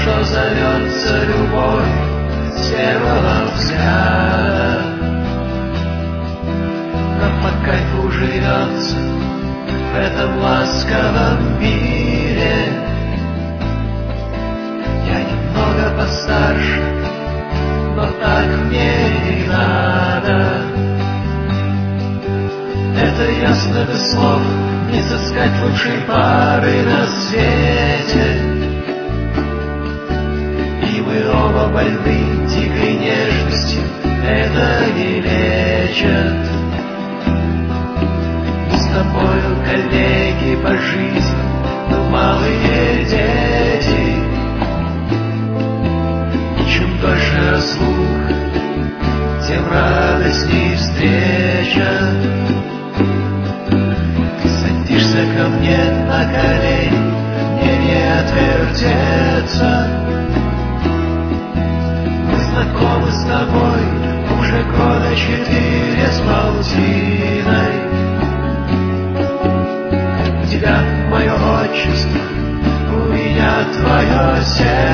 что зовется любовь с первого взгляда. Нам по кайфу живется в этом ласковом мире. Я немного постарше, но так мне и надо. Это ясно без слов, не сыскать лучшей пары на свете. И мы оба больны дикой нежностью, это не лечат. Мы с тобою коллеги по жизни, но малые дети. И чем дольше разлука, тем радостней встреча. Ты садишься ко мне на колени, мне не отвертеться. Мы знакомы с тобой уже года 4 с полтиной. У тебя мое отчество, у меня твое сердце.